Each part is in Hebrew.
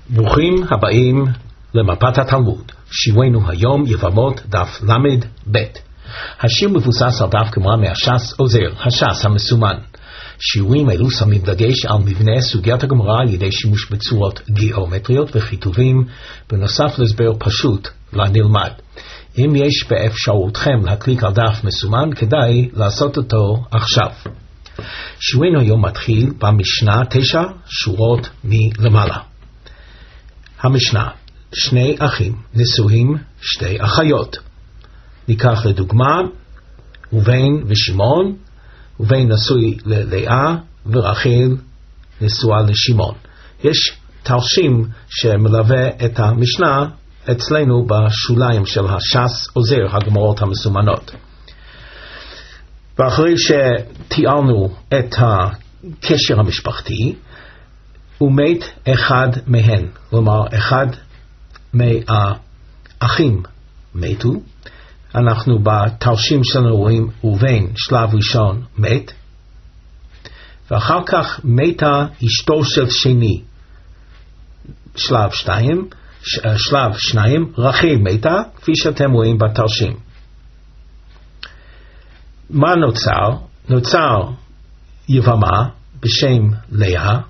ברוכים הבאים למפת התלמוד. שיעורנו היום יבמות דף למד ב'. השיר מבוסס על דף גמרא מהש"ס עוזר, הש"ס המסומן. שיעורים אלו שמים דגש על מבנה סוגיית הגמרא על ידי שימוש בצורות גיאומטריות וכיתובים, בנוסף להסבר פשוט לנלמד. אם יש באפשרותכם להקליק על דף מסומן, כדאי לעשות אותו עכשיו. שיעורנו היום מתחיל במשנה 9 שורות מלמעלה. המשנה, שני אחים נשואים שתי אחיות. ניקח לדוגמה, ראובן ושמעון, ראובן נשוי ללאה ורחל נשואה לשמעון. יש תרשים שמלווה את המשנה אצלנו בשוליים של הש"ס עוזר, הגמרות המסומנות. ואחרי שתיארנו את הקשר המשפחתי, ומת אחד מהן, כלומר אחד מהאחים מתו. אנחנו בתרשים שלנו רואים ראובן שלב ראשון מת, ואחר כך מתה אשתו של שני שלב שניים, רחל מתה, כפי שאתם רואים בתרשים. מה נוצר? נוצר יבמה בשם לאה.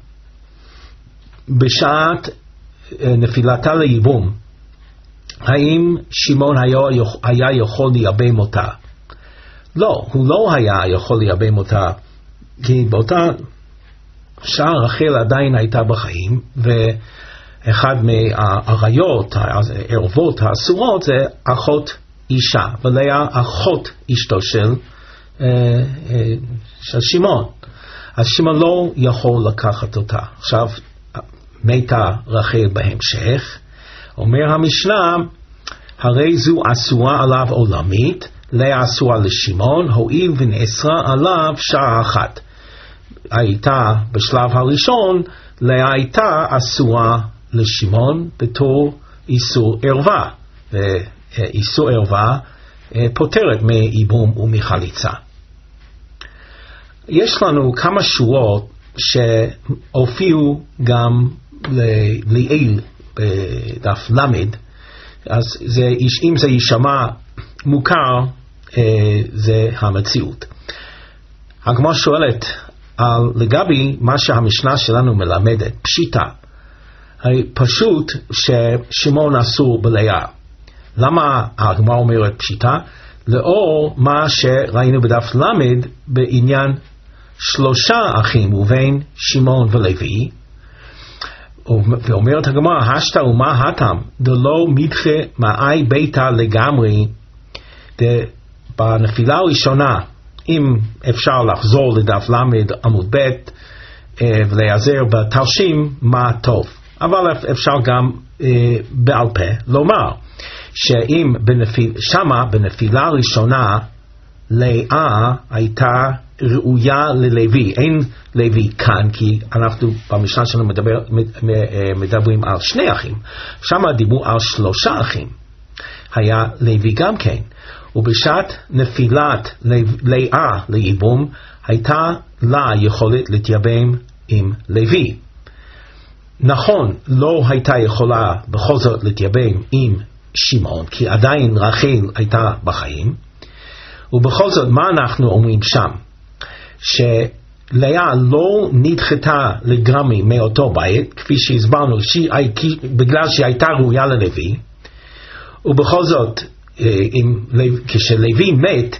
בשעת נפילתה לייבום, האם שמעון היה יכול לייבם אותה? לא, הוא לא היה יכול לייבם אותה, כי באותה שעה רחל עדיין הייתה בחיים, ואחד מהעריות, הערבות האסורות, זה אחות אישה, ולאה אחות אשתו של שמעון. אז שמעון לא יכול לקחת אותה. עכשיו, מתה רחל בהמשך, אומר המשנה, הרי זו אסורה עליו עולמית, לאה אסורה לשמעון, הואיל ונאסרה עליו שעה אחת. הייתה בשלב הראשון, לאה הייתה אסורה לשמעון בתור איסור ערווה, ואיסור ערווה פותרת מייבום ומחליצה. יש לנו כמה שורות שהופיעו גם לעיל בדף למד, אז אם זה יישמע מוכר, זה המציאות. הגמרא שואלת לגבי מה שהמשנה שלנו מלמדת, פשיטה. הרי פשוט ששמעון אסור בלאה. למה הגמרא אומרת פשיטה? לאור מה שראינו בדף למד בעניין 3 אחים, ראובן, שמעון ולוי, ואומרת הגמרא, השתא ומה הטעם, דלא מדחה מאי ביתה לגמרי. בנפילה הראשונה, אם אפשר לחזור לדף למד עמוד ב' ולהיעזר בתרשים, מה טוב. אבל אפשר גם בעל פה לומר, שאם שמה בנפילה הראשונה, לאה הייתה ראויה ללוי. אין לוי כאן, כי אנחנו במשנה שלנו מדברים על 2 אחים. שם דיברו על 3 אחים. היה לוי גם כן. ובשעת נפילת לאה לייבום, הייתה לה יכולת להתייבם עם לוי. נכון, לא הייתה יכולה בכל זאת להתייבם עם שמעון, כי עדיין רחל הייתה בחיים. ובכל זאת, מה אנחנו אומרים שם? שלאה לא נדחתה לגמרי מאותו בית, כפי שהסברנו, בגלל שהיא הייתה ראויה ללוי, ובכל זאת, כשלוי מת,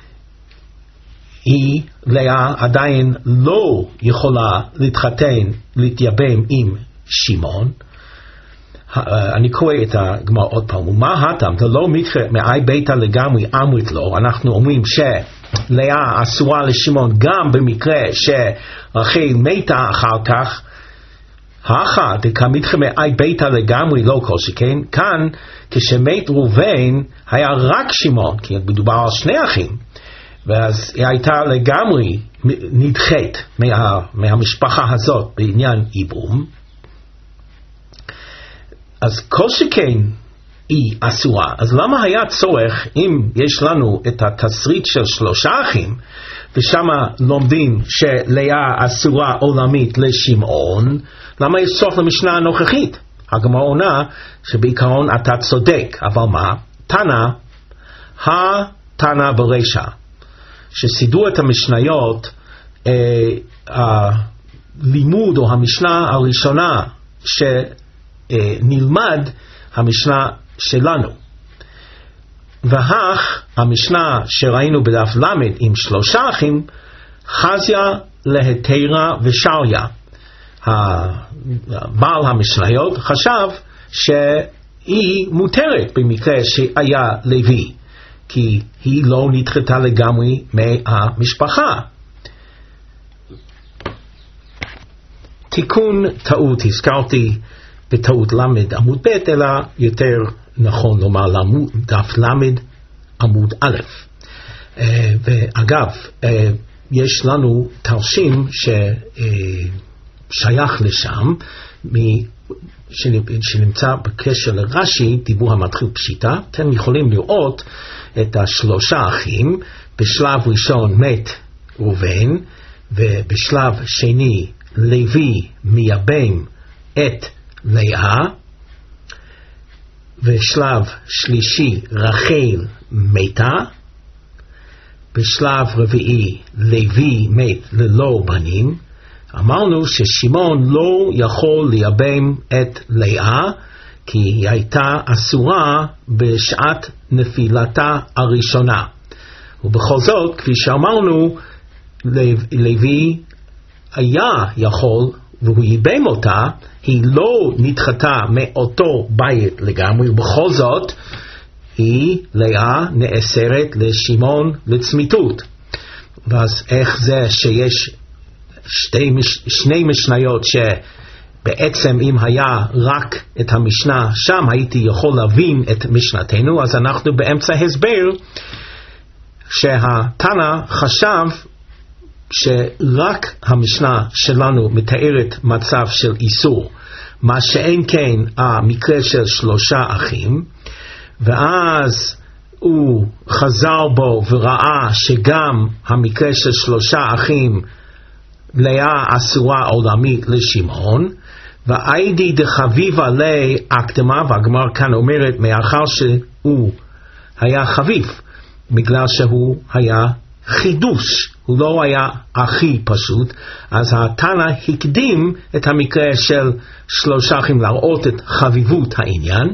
לאה עדיין לא יכולה להתחתן, להתייבם עם שמעון. אני קורא את הגמרא עוד פעם, ומה הטעם? זה לא מקרה מאי ביתה לגמרי אמרית לו. אנחנו אומרים שלאה אסורה לשמעון גם במקרה שרחל מתה אחר כך, דקמתחה מאי ביתה לגמרי לא כל שכן. כאן כשמת ראובן היה רק שמעון, כי מדובר על 2 אחים, ואז היא הייתה לגמרי נדחית מהמשפחה הזאת בעניין ייבום. אז כל שכן היא אסורה. אז למה היה צורך, אם יש לנו את התסריט של 3 אחים, ושם לומדים שלאה אסורה עולמית לשמעון, למה יש צורך למשנה הנוכחית? הגמרא עונה שבעיקרון אתה צודק, אבל מה? תנא ברשע, שסידרו את המשניות, הלימוד או המשנה הראשונה שנלמד המשנה שלנו. והך המשנה שראינו בדף למד עם 3 אחים, חזיה להתרה ושריה. בעל המשניות חשב שהיא מותרת במקרה שהיה לוי, כי היא לא נדחתה לגמרי מהמשפחה. תיקון טעות, הזכרתי בטעות למד עמוד ב', אלא יותר נכון לומר דף למד עמוד א'. ואגב, יש לנו תרשים ששייך לשם, שנמצא בקשר לרש"י, דיבור המתחיל פשיטה. אתם יכולים לראות את 3 אחים, בשלב ראשון מת ראובן, ובשלב שני לוי מייבם את לאה, ושלב שלישי רחל מתה, בשלב רביעי לוי מת ללא בנים. אמרנו ששמעון לא יכול לייבם את לאה, כי היא הייתה אסורה בשעת נפילתה הראשונה. ובכל זאת, כפי שאמרנו, לוי היה יכול, והוא ייבם אותה, היא לא נדחתה מאותו בית לגמרי, ובכל זאת, היא, לאה, נאסרת לשמעון לצמיתות. ואז איך זה שיש שני משניות שבעצם אם היה רק את המשנה שם הייתי יכול להבין את משנתנו, אז אנחנו באמצע הסבר שהתנא חשב שרק המשנה שלנו מתארת מצב של איסור, מה שאין כן המקרה של 3 אחים, ואז הוא חזר בו וראה שגם המקרה של 3 אחים לאה אסורה עולמית לשמעון, ואיידי דחביבה לי אקדמה, והגמרא כאן אומרת מאחר שהוא היה חביב, בגלל שהוא היה חידוש, הוא לא היה הכי פשוט, אז התנא הקדים את המקרה של 3 אחים להראות את חביבות העניין,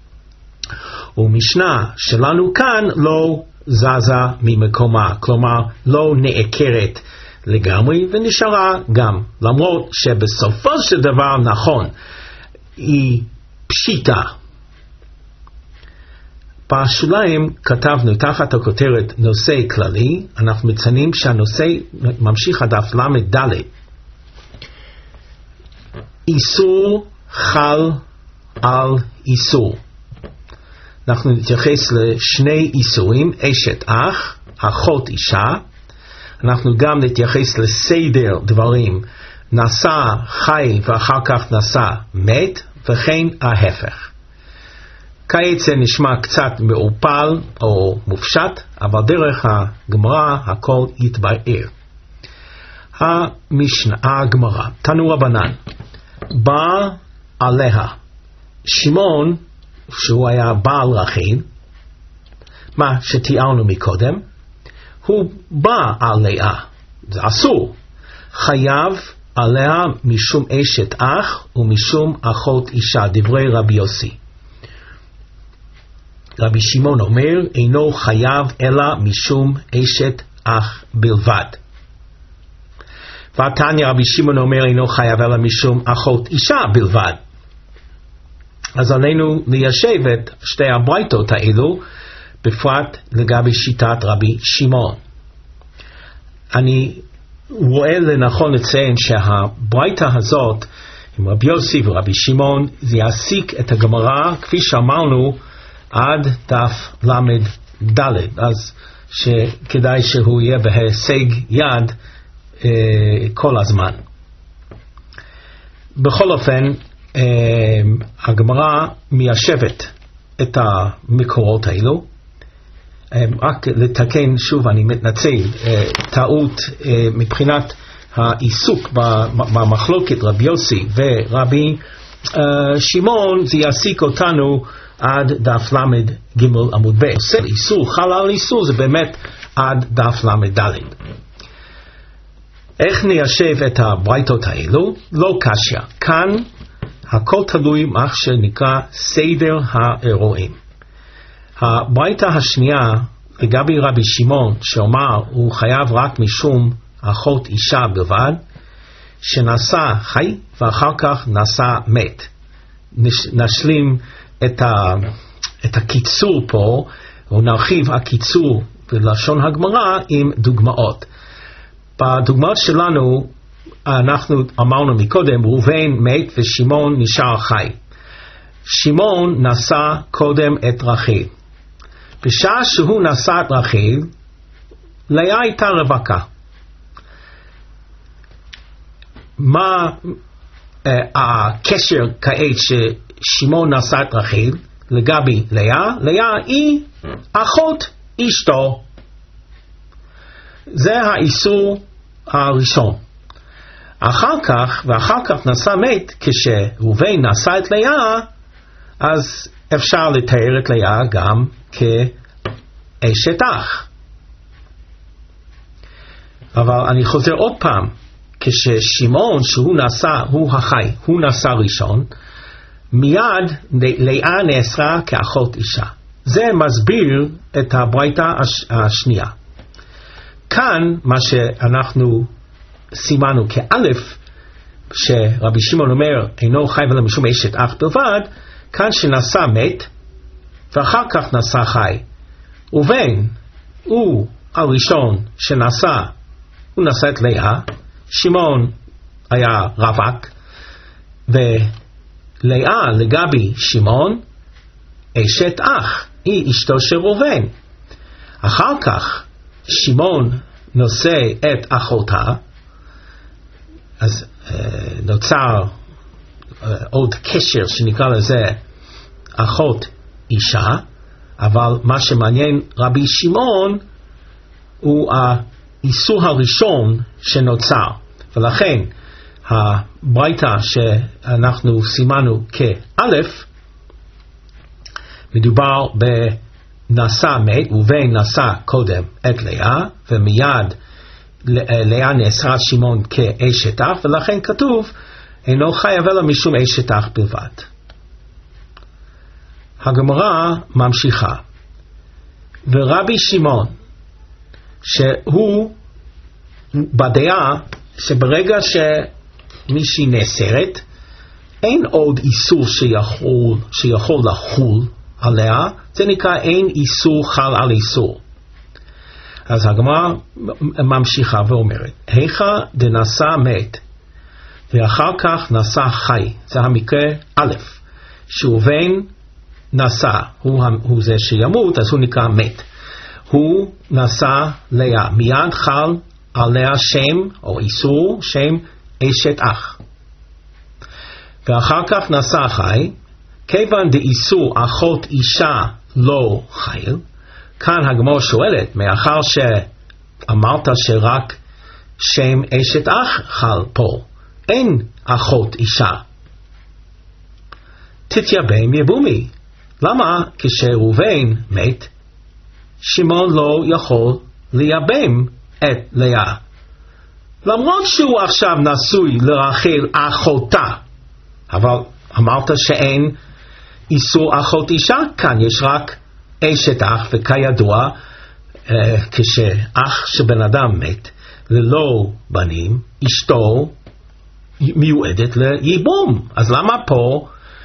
ומשנה שלנו כאן לא זזה ממקומה, כלומר לא נעקרת לגמרי ונשארה גם, למרות שבסופו של דבר נכון, היא פשיטה. בשוליים כתבנו תחת הכותרת נושא כללי, אנחנו מציינים שהנושא ממשיך הדף למד ד'. איסור חל על איסור. אנחנו נתייחס לשני איסורים, אשת אח, אחות אישה. אנחנו גם נתייחס לסדר דברים, נשא חי ואחר כך נשא מת, וכן ההפך. כעת זה נשמע קצת מעורפל או מופשט, אבל דרך הגמרא הכל יתבהר. הגמרא, תנו רבנן, בא עליה שמעון, שהוא היה בעל רחל, מה שתיארנו מקודם, הוא בא עליה, זה אסור, חייב עליה משום אשת אח ומשום אחות אישה, דברי רבי יוסי. רבי שמעון אומר, אינו חייב אלא משום אשת אח בלבד. והתניא רבי שמעון אומר, אינו חייב אלא משום אחות אישה בלבד. אז עלינו ליישב את שתי הברייתות האלו, בפרט לגבי שיטת רבי שמעון. אני רואה לנכון לציין שהברייתה הזאת, עם רבי יוסי ורבי שמעון, זה יעסיק את הגמרא, כפי שאמרנו, עד דף למד ד', אז שכדאי שהוא יהיה בהישג יד כל הזמן. בכל אופן, הגמרא מיישבת את המקורות האלו. רק לתקן שוב, אני מתנצל, טעות מבחינת העיסוק במחלוקת רבי יוסי ורבי שמעון זה יעסיק אותנו עד דף למד ג' עמוד ב'. איסור, חל על איסור, זה באמת עד דף למד ד'. איך ניישב את הברייתות האלו? לא קשיא. כאן הכל תלוי מה שנקרא סדר האירועים. הברייתא השנייה לגבי רבי שמעון שאומר הוא חייב רק משום אחות אישה בלבד, שנעשה חי ואחר כך נעשה מת. נשלים את הקיצור פה, ונרחיב הקיצור בלשון הגמרא עם דוגמאות. בדוגמאות שלנו אנחנו אמרנו מקודם ראובן מת ושמעון נשאר חי. שמעון נשא קודם את רחל. בשעה שהוא נשא את רחל, לאה הייתה רווקה. מה הקשר כעת ששמעון נשא את רחל לגבי לאה? לאה היא אחות אשתו. זה האיסור הראשון. אחר כך נשא מת, כשראובן נשא את לאה, אז אפשר לתאר את לאה גם כאשת אח. אבל אני חוזר עוד פעם, כששמעון שהוא נשא, הוא החי, הוא נשא ראשון, מיד לאה נאסרה כאחות אישה. זה מסביר את הברייתא השנייה. כאן מה שאנחנו סימנו כאלף, שרבי שמעון אומר אינו חי ולא משום אשת אח בלבד, כאן שנשא מת ואחר כך נשא חי. ראובן הוא הראשון שנשא, הוא נשא את לאה, שמעון היה רווק, ולאה לגבי שמעון אשת אח, היא אשתו של ראובן. אחר כך שמעון נושא את אחותה, אז נוצר עוד קשר שנקרא לזה אחות אישה, אבל מה שמעניין רבי שמעון הוא האיסור הראשון שנוצר, ולכן הברייתא שאנחנו סימנו כאלף, מדובר בנשא מת, ראובן נשא קודם את לאה, ומיד לאה נאסרה שמעון כאשת אח, ולכן כתוב אינו חי אלא משום אשת אח בלבד. הגמרא ממשיכה, ורבי שמעון שהוא בדעה שברגע שמישהי נאסרת אין עוד איסור שיכול לחול עליה, זה נקרא אין איסור חל על איסור. אז הגמרא ממשיכה ואומרת, היכא דנשא מת ואחר כך נשא חי, זה המקרה א', שראובן נשא, הוא זה שימות, אז הוא נקרא מת. הוא נשא לאה, מיד חל עליה שם או איסור שם אשת אח. ואחר כך נשא חי, כיוון דאיסור אחות אישה לא חייל. כאן הגמרא שואלת, מאחר שאמרת שרק שם אשת אח חל פה, אין אחות אישה, תתייבם יבומי. למה כשראובן מת שמעון לא יכול לייבם את לאה, למרות שהוא עכשיו נשוי לרחל אחותה? אבל אמרת שאין איסור אחות אישה, כאן יש רק אשת אח, וכידוע כשאח שבן אדם מת ללא בנים, אשתו מיועדת לייבום. אז למה פה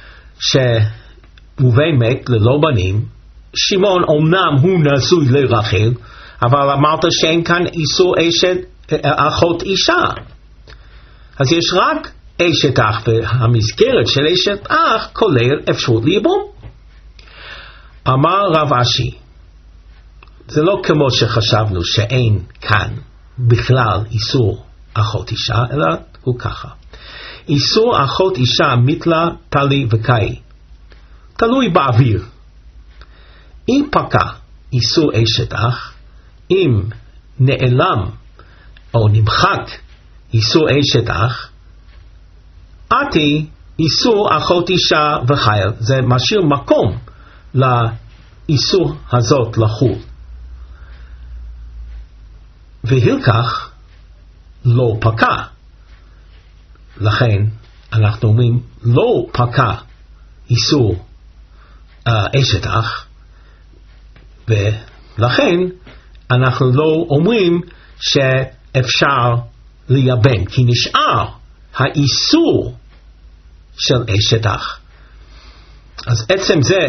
שראובן מת ללא בנים, שמעון אומנם הוא נשוי לרחל, אבל אמרת שאין כאן איסור אחות אישה, אז יש רק אשת אח, והמסגרת של אשת אח כולל אפשרות לייבום. אמר רב אשי, זה לא כמו שחשבנו שאין כאן בכלל איסור אחות אישה, אלא הוא ככה, איסור אחות אישה מתלה תלי וקאי, תלוי באוויר. אם פקע איסור אשת אח, אם נעלם או נמחק איסור אשת אח, עתי איסור אחות אישה וחייל, זה משאיר מקום לאיסור הזאת לחול. והילקח לא פקע. לכן אנחנו אומרים לא פקע איסור אשת אח, ולכן אנחנו לא אומרים שאפשר לייבם, כי נשאר האיסור של אשת אח. אז עצם זה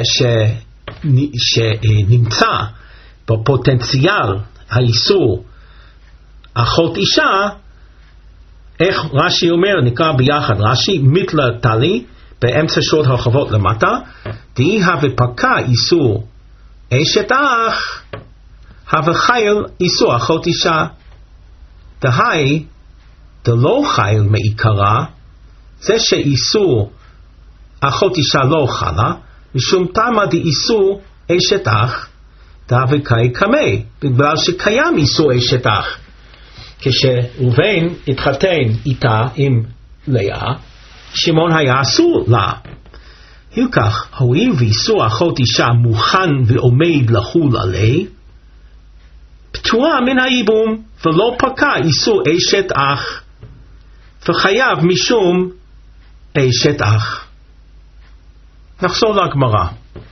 שנמצא בפוטנציאל האיסור אחות אישה, איך רש"י אומר, נקרא ביחד, רש"י מתלה תלי, באמצע שורות הרחבות למטה, די הווה פקע איסור אשת אח, הווה חייל איסור אחות אישה. דהי, דלא חייל מעיקרה, זה שאיסור אחות אישה לא חלה, משום תמה די איסור אשת אח, דהווה קאי קמי, בגלל שקיים איסור אשת אח. כשראובן התחתן איתה עם לאה, שמעון היה אסור לה. הילקח, הואיל ואיסור אחות אישה מוכן ועומד לחול עליה, פטורה מן הייבום, ולא פקע איסור אשת אח, וחייב משום אשת אח. נחזור להגמרא.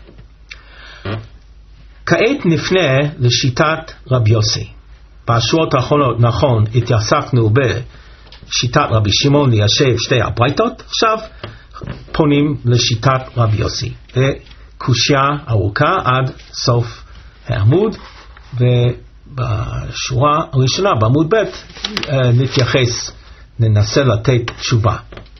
כעת נפנה לשיטת רבי יוסי. בשורות האחרונות, נכון, התעסקנו בשיטת רבי שמעון ליישב שתי הברייתות, עכשיו פונים לשיטת רבי יוסי. וקושיה ארוכה עד סוף העמוד, ובשורה הראשונה, בעמוד ב', ננסה לתת תשובה.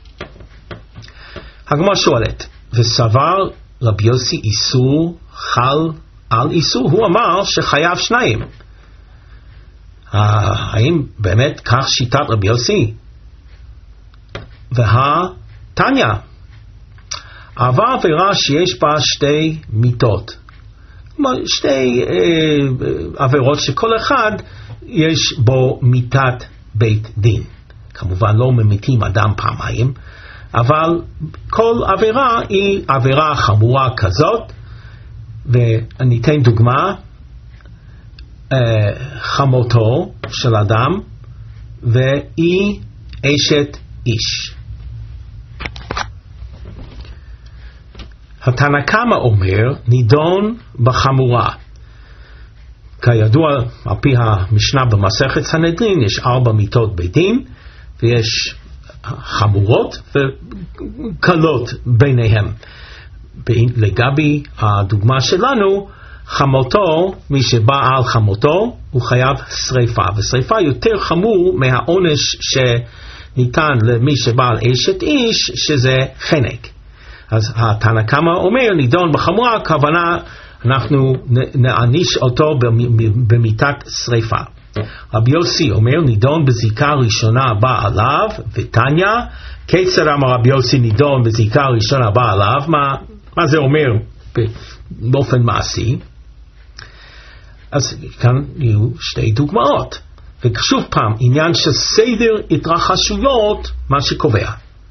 הגמרא שואלת, וסבר רבי יוסי איסור חל על איסור? הוא אמר שחייב שניים. האם באמת כך שיטת רבי יוסי? והתניא, עבר עבירה שיש בה שתי מיתות, שתי עבירות שכל אחד יש בו מיתת בית דין. כמובן לא ממיתים אדם פעמיים, אבל כל עבירה היא עבירה חמורה כזאת. ואני אתן דוגמה, חמותו של אדם והיא אשת איש. התנא קמא אומר נידון בחמורה. כידוע, על פי המשנה במסכת סנהדרין יש 4 מיתות בית דין, ויש חמורות וקלות ביניהם. לגבי הדוגמה שלנו, חמותו, מי שבא על חמותו הוא חייב שריפה, ושריפה יותר חמור מהעונש שניתן למי שבא על אשת איש, שזה חנק. אז התנא קמא אומר נידון בחמורה, הכוונה אנחנו נעניש אותו במיתת שריפה. רבי יוסי אומר נידון בזיקה ראשונה באה עליו, ותניא כיצד אמר רבי יוסי נידון בזיקה ראשונה באה עליו? מה זה אומר באופן מעשי? אז כאן יהיו שתי דוגמאות, ושוב פעם עניין של סדר התרחשויות, מה שקובע.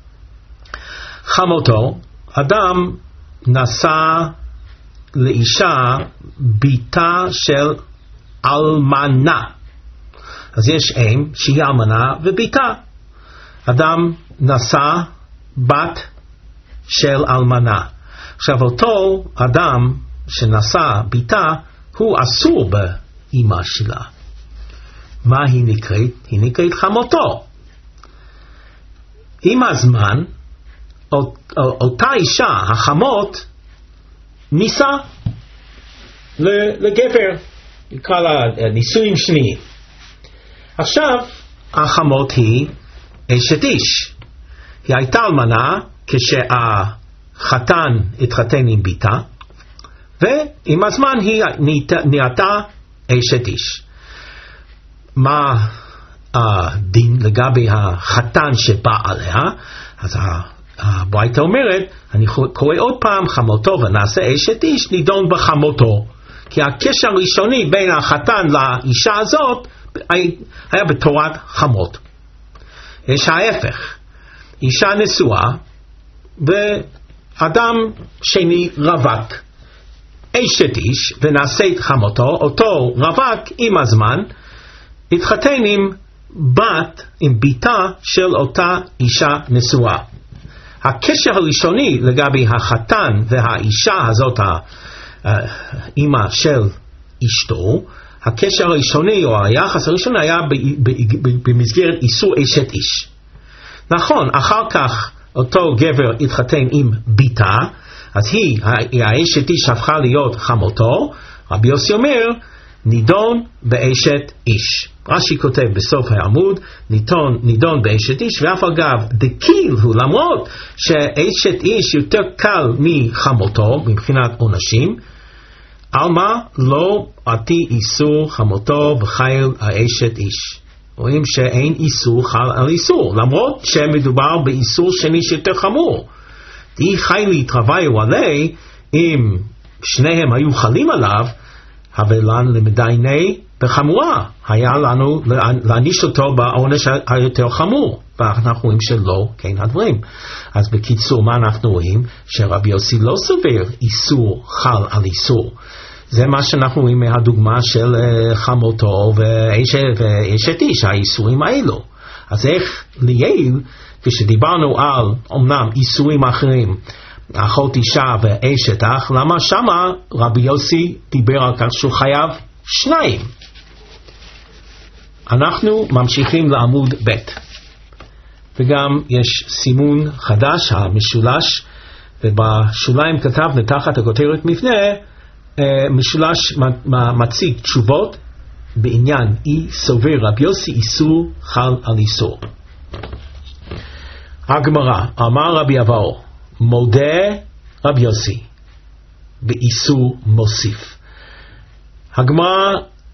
חמותו, אדם נשא לאישה ביתה של אלמנה, אז יש אם שהיא אלמנה וביתה. אדם נשא בת של אלמנה. עכשיו אותו אדם שנשא ביתה הוא אסור באמא שלה. מה היא נקראת? היא נקראת חמותו. עם הזמן אותה אישה, החמות, נישא לגבר, נקרא לה נישואים שניים. עכשיו החמות היא אשת איש. היא הייתה אלמנה כשהחתן התחתן עם ביתה, ועם הזמן היא נהייתה אשת איש. מה הדין לגבי החתן שבא עליה? אז הברייתא אומרת, אני קורא עוד פעם, חמותו ונעשה אשת איש נידון בחמותו, כי הקשר הראשוני בין החתן לאישה הזאת היה בתורת חמות. יש ההפך, אישה נשואה ואדם שני רווק אשת איש ונעשית חמותו, אותו רווק עם הזמן התחתן עם ביתה של אותה אישה נשואה. הקשר הראשוני לגבי החתן והאישה הזאת, האמא של אשתו, הקשר הראשוני או היחס הראשון היה במסגרת איסור אשת איש. נכון, אחר כך אותו גבר התחתן עם ביתה, אז האשת איש הפכה להיות חמותו. רבי יוסי אומר, נידון באשת איש. רש"י כותב בסוף העמוד, נידון באשת איש, ואף אגב, דקיל הוא, למרות שאשת איש יותר קל מחמותו, מבחינת עונשים, על מה לא עתי איסור חמותו בחיל האשת איש. רואים שאין איסור חל על איסור, למרות שמדובר באיסור שני שיותר חמור. די חיילי התרוויו עלי, אם שניהם היו חלים עליו, הבלן למדייני בחמורה, היה לנו להעניש אותו בעונש היותר חמור, ואנחנו רואים שלא כן הדברים. אז בקיצור, מה אנחנו רואים? שרבי יוסי לא סובר איסור חל על איסור. זה מה שאנחנו רואים מהדוגמה של חמותו ואשת איש, האיסורים האלו. אז איך ליל, כשדיברנו על אומנם איסורים אחרים, אחות אישה ואשת אח, למה שמה רבי יוסי דיבר על כך שהוא חייב שניים? אנחנו ממשיכים לעמוד ב', וגם יש סימון חדש, המשולש, ובשוליים כתבנו תחת הכותרת מבנה, משולש מציג תשובות בעניין אי סובר רבי יוסי איסור חל על איסור. הגמרא, אמר רבי אבאו, מודה רבי יוסי באיסור מוסיף. הגמרא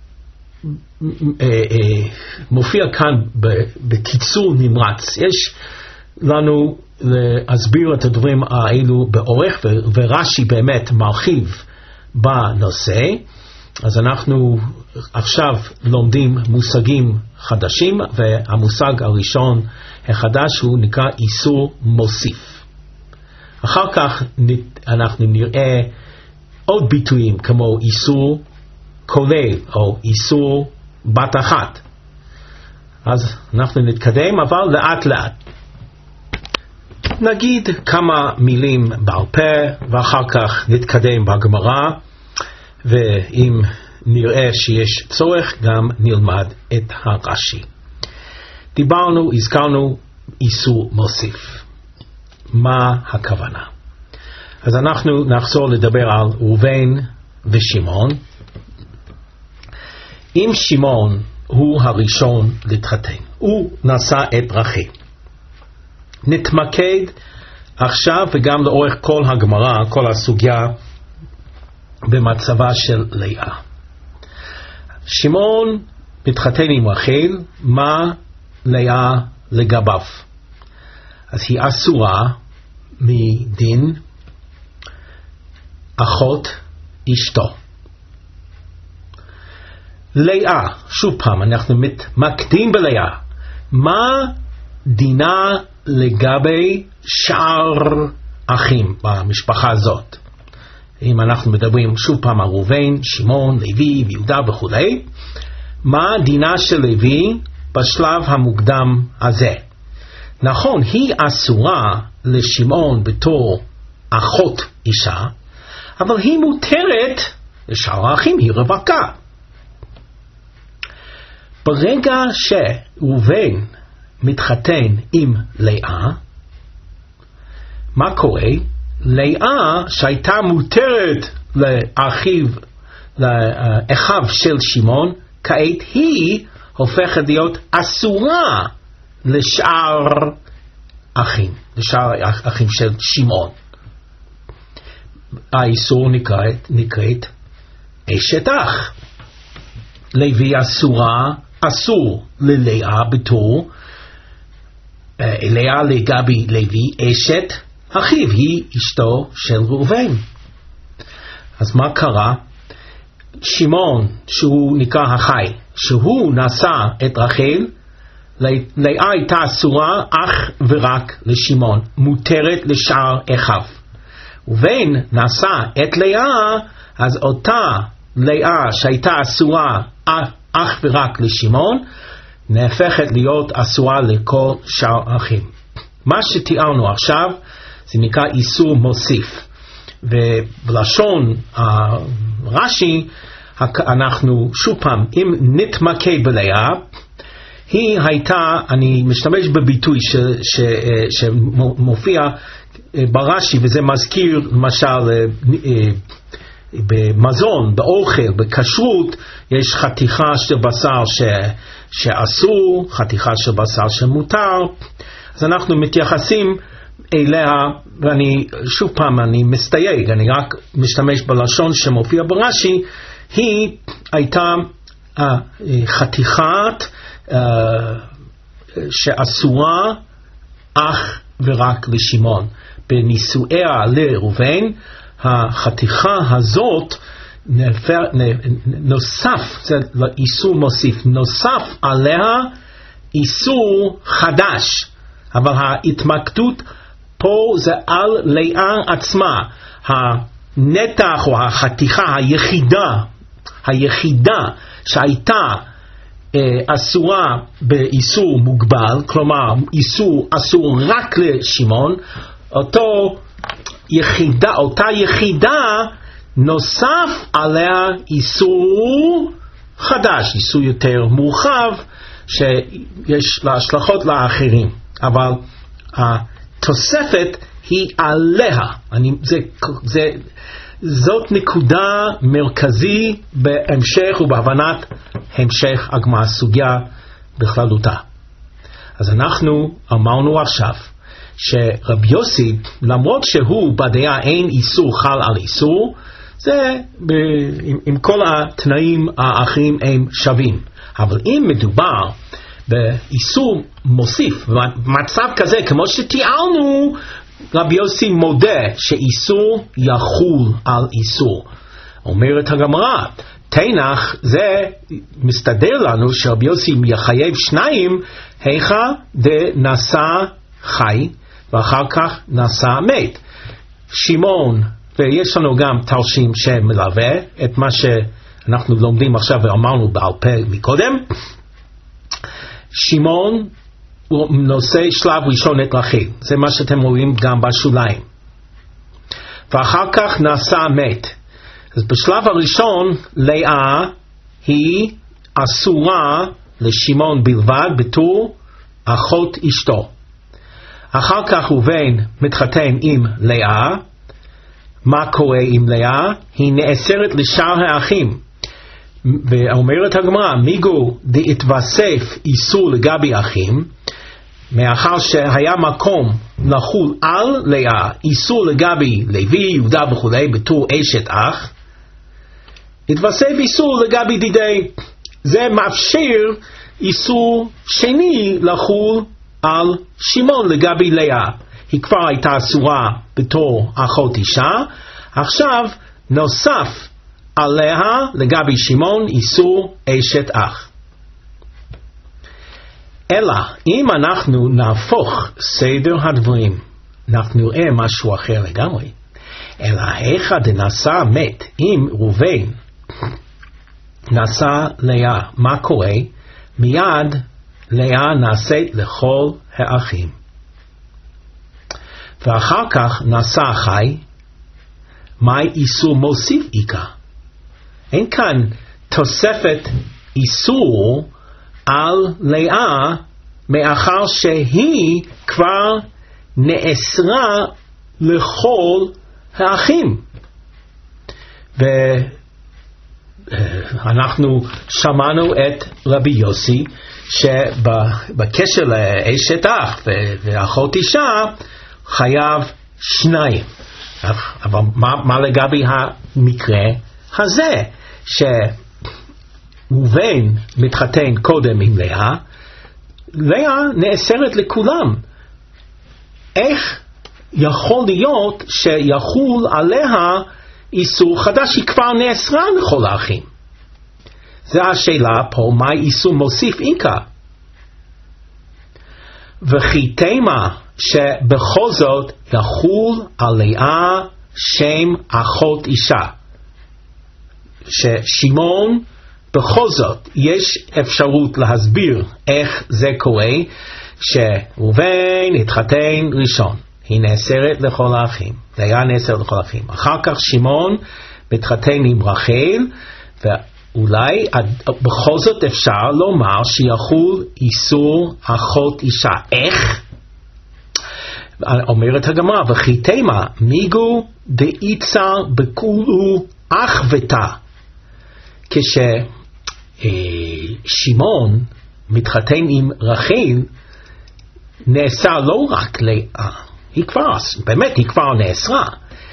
מופיע כאן בקיצור נמרץ. יש לנו להסביר את הדברים האלו באורך, ורש"י באמת מרחיב בנושא. אז אנחנו עכשיו לומדים מושגים חדשים, והמושג הראשון החדש הוא נקרא איסור מוסיף. אחר כך אנחנו נראה עוד ביטויים כמו איסור כולל או איסור בת אחת. אז אנחנו נתקדם, אבל לאט לאט. נגיד כמה מילים בעל פה, ואחר כך נתקדם בגמרא, ואם נראה שיש צורך גם נלמד את הרש"י. הזכרנו איסור מוסיף. מה הכוונה? אז אנחנו נחזור לדבר על ראובן ושמעון. אם שמעון הוא הראשון להתחתן, הוא נשא את רחל. נתמקד עכשיו וגם לאורך כל הגמרא, כל הסוגיה, במצבה של לאה. שמעון מתחתן עם רחל, מה לאה לגביו? אז היא אסורה מדין אחות אשתו. לאה, שוב פעם, אנחנו מתמקדים בלאה. מה דינה לגבי שאר אחים במשפחה הזאת? אם אנחנו מדברים שוב פעם על ראובן, שמעון, לוי ויהודה וכו', מה דינה של לוי בשלב המוקדם הזה? נכון, היא אסורה לשמעון בתור אחות אישה, אבל היא מותרת לשאר האחים, היא רווקה. ברגע שראובן מתחתן עם לאה, מה קורה? לאה שהייתה מותרת לאחיו של שמעון, כעת היא הופכת להיות אסורה לשאר אחים, לשאר אחים של שמעון. האיסור נקראת אשת אח. לוי אסור ללאה בתור לאה לגבי לוי אשת אחיו, היא אשתו של ראובן. אז מה קרה? שמעון, שהוא נקרא החי, שהוא נשא את רחל, לאה הייתה אסורה אך ורק לשמעון, מותרת לשאר אחיו. ובין נשא את לאה, אז אותה לאה שהייתה אסורה אך ורק לשמעון, נהפכת להיות אסורה לכל שאר האחים. מה שתיארנו עכשיו זה נקרא איסור מוסיף. ובלשון רש"י אנחנו שוב פעם, אם נתמקד בלאה, היא הייתה, אני משתמש בביטוי שמופיע ברש"י, וזה מזכיר למשל במזון, באוכל, בכשרות, יש חתיכה של בשר שאסור, חתיכה של בשר שמותר, אז אנחנו מתייחסים אליה, ואני שוב פעם אני מסתייג, אני רק משתמש בלשון שמופיע ברש"י, היא הייתה חתיכת שאסורה אך ורק לשמעון. בנישואיה לראובן, החתיכה הזאת נוסף, זה איסור מוסיף, נוסף עליה איסור חדש, אבל ההתמקדות פה זה על לאה עצמה, הנתח או החתיכה היחידה שהייתה אסורה באיסור מוגבל, כלומר איסור אסור רק לשמעון, אותה יחידה נוסף עליה איסור חדש, איסור יותר מורחב שיש לה השלכות לאחרים, אבל התוספת היא עליה. זאת נקודה מרכזי בהמשך ובהבנת המשך הגמרא הסוגיה בכללותה. אז אנחנו אמרנו עכשיו שרבי יוסי, למרות שהוא בדעה אין איסור חל על איסור, זה עם כל התנאים האחרים הם שווים. אבל אם מדובר באיסור מוסיף, במצב כזה כמו שתיארנו, רבי יוסי מודה שאיסור יחול על איסור. אומרת הגמרא, תנח זה מסתדר לנו שרבי יוסי יחייב שניים, היכא דנשא חי ואחר כך נשא מת. שמעון, ויש לנו גם תרשים שמלווה את מה שאנחנו לומדים עכשיו ואמרנו בעל פה מקודם. שמעון הוא נושא שלב ראשון את רחל, זה מה שאתם רואים גם בשוליים, ואחר כך נשא מת. אז בשלב הראשון לאה היא אסורה לשמעון בלבד בתור אחות אשתו. אחר כך ראובן מתחתן עם לאה. מה קורה עם לאה? היא נאסרת לשאר האחים, ואומרת הגמרא, מיגו דהתווסף איסור לגבי אחים, מאחר שהיה מקום לחול על לאה איסור לגבי לוי, יהודה וכו' בתור אשת אח, התווסף איסור לגבי דידי. זה מאפשר איסור שני לחול על שמעון לגבי לאה. היא כבר הייתה אסורה בתור אחות אישה, עכשיו נוסף עליה לגבי שמעון איסור אשת אח. אלא אם אנחנו נהפוך סדר הדברים, אנחנו נראה משהו אחר לגמרי. אלא היכא דנשא מת, אם ראובן נשא לאה, מה קורה? מיד לאה נעשית לכל האחים. ואחר כך נשא חי, מה איסור מוסיף איכה? אין כאן תוספת איסור על לאה, מאחר שהיא כבר נאסרה לכל האחים. ואנחנו שמענו את רבי יוסי שבקשר לאשת אח ואחות אישה חייב שניים. אבל מה לגבי המקרה הזה שראובן מתחתן קודם עם לאה, לאה נאסרת לכולם. איך יכול להיות שיחול עליה איסור חדש? היא כבר נאסרה לכל האחים. זו השאלה פה, מה איסור מוסיף איכה? וכי תמה שבכל זאת יחול עליה שם אחות אישה. ששמעון בכל זאת יש אפשרות להסביר איך זה קורה, שראובן התחתן ראשון, היא נאסרת לכל האחים, זה היה נאסר לכל האחים. אחר כך שמעון מתחתן עם רחל, ואולי בכל זאת אפשר לומר שיחול איסור אחות אישה. איך? אומרת הגמרא, וכי תמה מיגו דאיצה בכולו אח ותא. כששמעון מתחתן עם רחל, נאסר לא רק היא כבר נאסרה.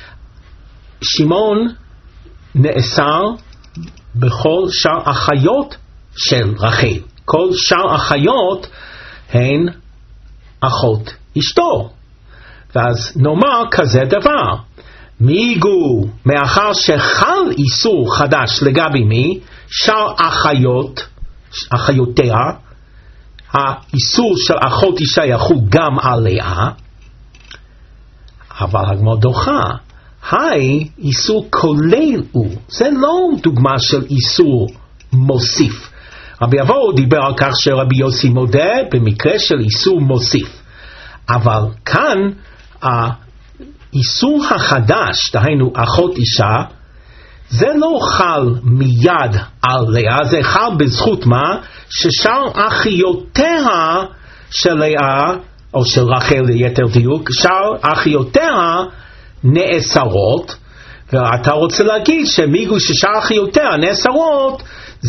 שמעון נאסר בכל שאר החיות של רחל. כל שאר החיות הן אחות אשתו. ואז נאמר כזה דבר, מיגו, מאחר שחל איסור חדש לגבי מי, שאר אחיותיה, האיסור של אחות אישה יחול גם עליה, אבל הגמרא דוחה, איסור כולל הוא, זה לא דוגמה של איסור מוסיף. רבי אבוהו דיבר על כך שרבי יוסי מודה במקרה של איסור מוסיף, אבל כאן האיסור החדש, דהיינו אחות אישה, זה לא חל מיד עליה, זה חל בזכות מה? ששאר אחיותיה של לאה, או של רחל ליתר דיוק, שאר אחיותיה נאסרות, ואתה רוצה להגיד שמיגו ששאר אחיותיה נאסרות,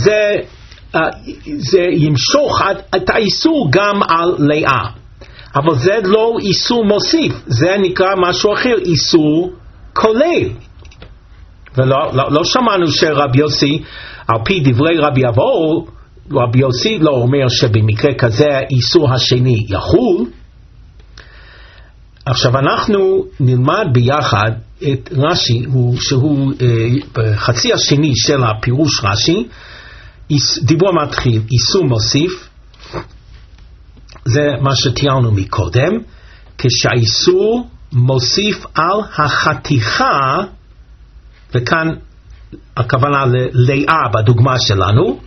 זה ימשוך את האיסור גם על לאה. אבל זה לא איסור מוסיף, זה נקרא משהו אחר, איסור כולל. ולא שמענו שרבי יוסי, על פי דברי רבי אבוהו, רבי יוסי לא אומר שבמקרה כזה האיסור השני יחול. עכשיו אנחנו נלמד ביחד את רש"י, שהוא בחצי השני של הפירוש רש"י, דיבור מתחיל, איסור מוסיף, זה מה שתיארנו מקודם, כשהאיסור מוסיף על החתיכה, וכאן הכוונה ללאה בדוגמה שלנו,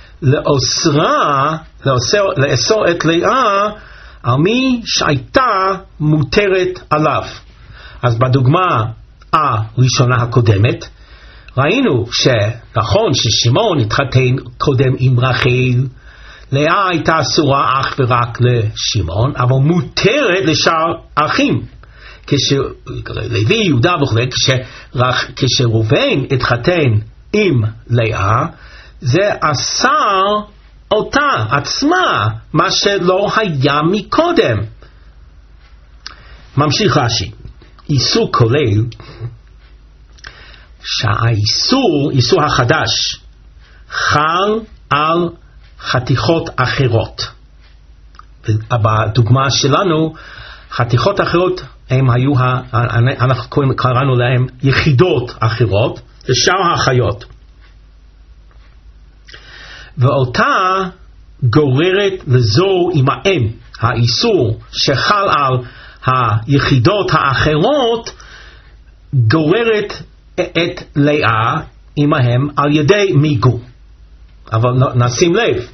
לאסור את לאה על מי שהייתה מותרת עליו. אז בדוגמה הראשונה הקודמת, ראינו שנכון ששמעון התחתן קודם עם רחל, לאה הייתה אסורה אך ורק לשמעון, אבל מותרת לשאר האחים. כשלוי, יהודה וכו', כשראובן התחתן עם לאה, זה אסר אותה עצמה, מה שלא היה מקודם. ממשיך רש"י, איסור כולל, איסור החדש חל על חתיכות אחרות. בדוגמה שלנו, חתיכות אחרות הם היו, אנחנו קראנו להם יחידות אחרות, ושאר החיות. ואותה גוררת לזו עמהם, האיסור שחל על היחידות האחרות, גוררת את לאה עמהם על ידי מיגו. אבל נשים לב,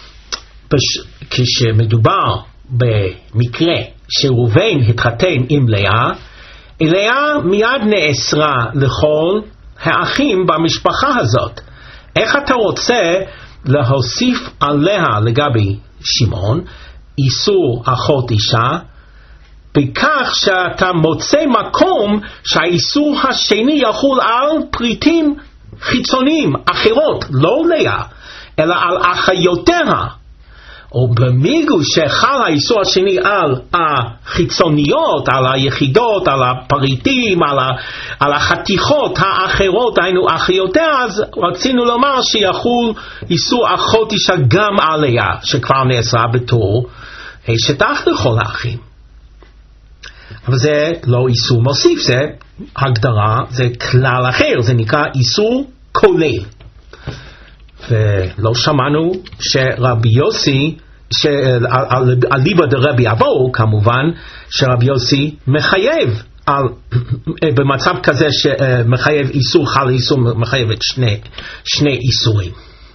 כשמדובר במקרה שראובן התחתן עם לאה, לאה מיד נאסרה לכל האחים במשפחה הזאת. איך אתה רוצה להוסיף עליה לגבי שמעון איסור אחות אישה, בכך שאתה מוצא מקום שהאיסור השני יחול על פריטים חיצוניים אחרות, לא לאה, אלא על אחיותיה. או במיגו שחל האיסור השני על החיצוניות, על היחידות, על הפריטים, על החתיכות האחרות, היינו אחיותיה, אז רצינו לומר שיחול איסור אחות אישה גם עליה, שכבר נעשה בתור אשת אח לכל האחים. אבל זה לא איסור מוסיף, זה הגדרה, זה כלל אחר, זה נקרא איסור כולל. ולא שמענו שרבי יוסי אליבא דרבי אבו, כמובן שרבי יוסי מחייב במצב כזה שמחייב איסור חל איסור, מחייב את שני איסורים.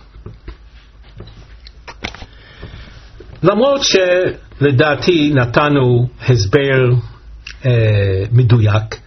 למרות שלדעתי נתנו הסבר מדויק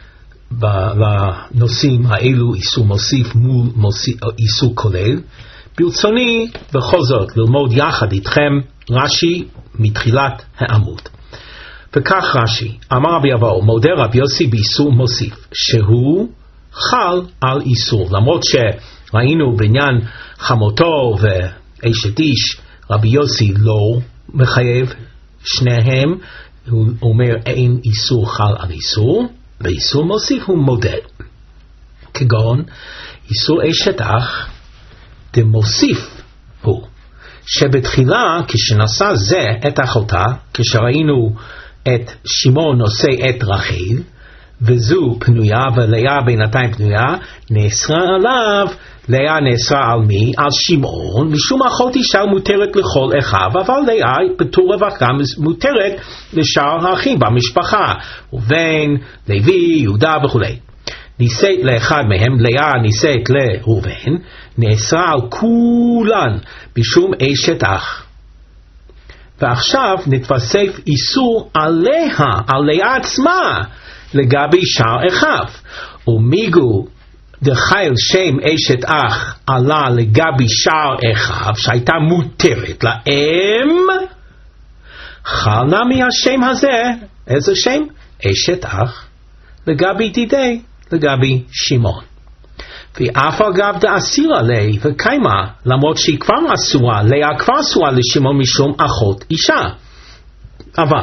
לנושאים האלו, איסור מוסיף מול איסור כולל, ברצוני בכל זאת ללמוד יחד איתכם רש"י מתחילת העמוד. וכך רש"י, אמר רבי אבאו, מודה רבי יוסי באיסור מוסיף, שהוא חל על איסור. למרות שראינו בעניין חמותו ואשת איש, רבי יוסי לא מחייב שניהם, הוא אומר אין איסור חל על איסור, באיסור מוסיף הוא מודה. כגון איסור אשת אח, דמוסיף הוא, שבתחילה כשנשא זה את אחותה, כשראינו את שמעון נושא את רחל, וזו פנויה ולאה בינתיים פנויה, נאסרה עליו, לאה נאסרה על מי? על שמעון, משום אחות אישה מותרת לכל אחיו, אבל לאה בתור רווקה מותרת לשאר האחים במשפחה, ובן, לוי, יהודה וכו'. נישאת לאחד מהם, לאה נישאת לראובן, נאסרה על כולן משום אשת אח. ועכשיו נתווסף איסור עליה, על לאה עצמה, לגבי שאר אחיו. ומיגו דחייל שם אשת אח עלה לגבי שאר אחיו, שהייתה מותרת לאם, חל נמי השם הזה, איזה שם? אשת אח, לגבי דידי, לגבי שמעון. ואף אגב דאסיר עלי וקיימה, למרות שהיא כבר אסורה, לאה כבר אסורה לשמעון משום אחות אישה. אבל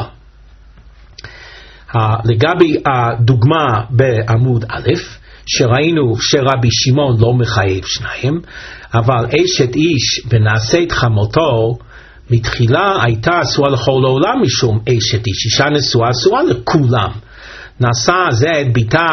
לגבי הדוגמה בעמוד א', שראינו שרבי שמעון לא מחייב שניים, אבל אשת איש ונעשית חמותו מתחילה הייתה אסורה לכל העולם משום אשת איש, אישה נשואה אסורה לכולם. נשא זה את ביתה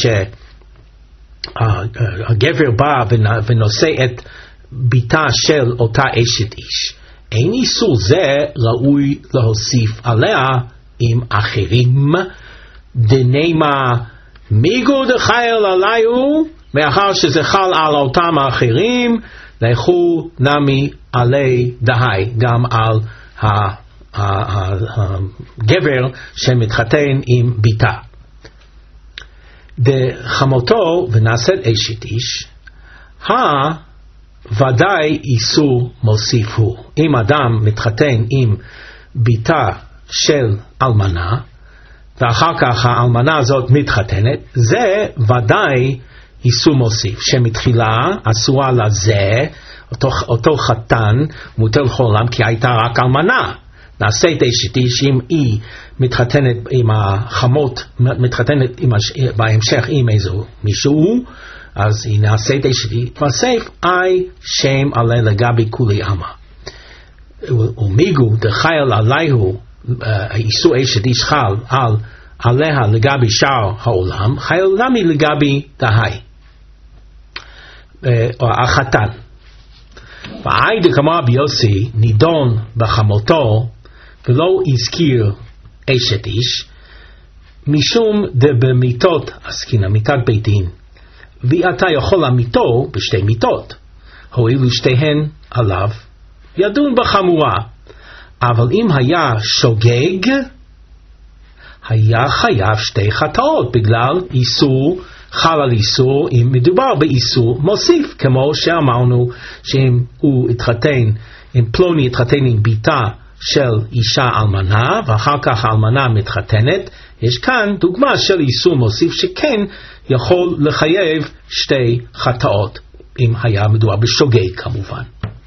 כשהגבר בא ונושא את ביתה של אותה אשת איש. אין איסור זה ראוי להוסיף עליה עם אחרים, דנמה מיגו דחייל עליו, מאחר שזה חל על אותם האחרים, לכו נמי עלי דהי, גם על הגבר שמתחתן עם ביתה. דחמותו ונעשית אשת איש, ודאי איסור מוסיף הוא. אם אדם מתחתן עם ביתה של אלמנה, ואחר כך האלמנה הזאת מתחתנת, זה ודאי איסור מוסיף, שמתחילה אסורה לזה, אותו חתן מותר לכל עולם, כי הייתה רק אלמנה. נעשית אשת איש, אם היא מתחתנת עם החמות, מתחתנת בהמשך עם איזו מישהו, אז היא נעשית אשת איש, תווסף אי שם עליה לגבי כולי עמה. ומיגו דחייל עליהו, איסור אשת איש חל עליה לגבי שאר העולם, חייל נמי לגבי דהי, או החתן. והאי דקמא רבי יוסי נידון בחמותו ולא הזכיר אשת איש, משום דבמיתות עסקינן, מיתת בית דין, ואתה יכול להמיתו בשתי מיתות, הואילו שתיהן עליו, ידון בחמורה. אבל אם היה שוגג, היה חייב שתי חטאות, בגלל איסור, חל על איסור, אם מדובר באיסור מוסיף, כמו שאמרנו, שאם הוא התחתן, אם פלוני התחתן עם ביתה של אישה אלמנה, ואחר כך האלמנה מתחתנת, יש כאן דוגמה של איסור מוסיף, שכן יכול לחייב שתי חטאות, אם היה מדובר בשוגג כמובן.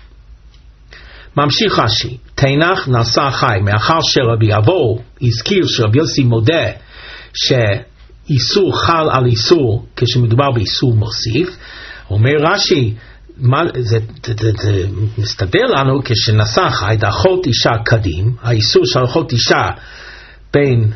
ממשיך רש"י, תנח נשא חי, מאחר שרבי אבו הזכיר שרבי יוסי מודה שאיסור חל על איסור כשמדובר באיסור מוסיף, אומר רש"י, זה מסתדר לנו כשנשא חי דאחות אישה קדים, האיסור של אחות אישה בין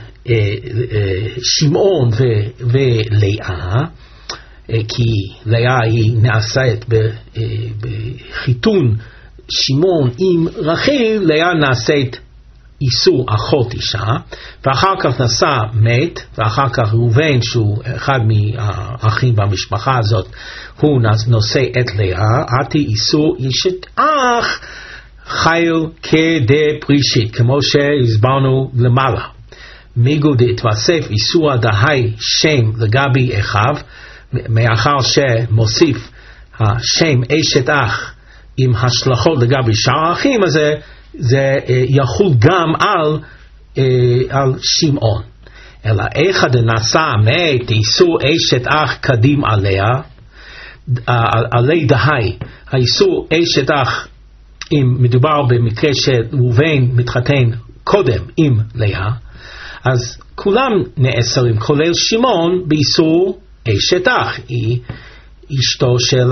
שמעון ולאה, כי לאה היא נעשית בחיתון שמעון עם רחל, לאה נעשית איסור אחות אישה, ואחר כך נשא מת, ואחר כך ראובן שהוא אחד מהאחים במשפחה הזאת, הוא נושא את לאה, עתי איסור אשת אח חיל כדי פרישית, כמו שהסברנו למעלה. מיגו דתווסף איסור דהי שם לגבי אחיו, מאחר שמוסיף השם אשת אח עם השלכות לגבי שאר האחים, אז זה יחול גם על שמעון. אלא איך דנשא מת איסור אשת אח קדים עליה, עלי דהי, האיסור אשת אח, אם מדובר במקרה שראובן מתחתן קודם עם לאה, אז כולם נאסרים, כולל שמעון, באיסור אשת אח, היא אשתו של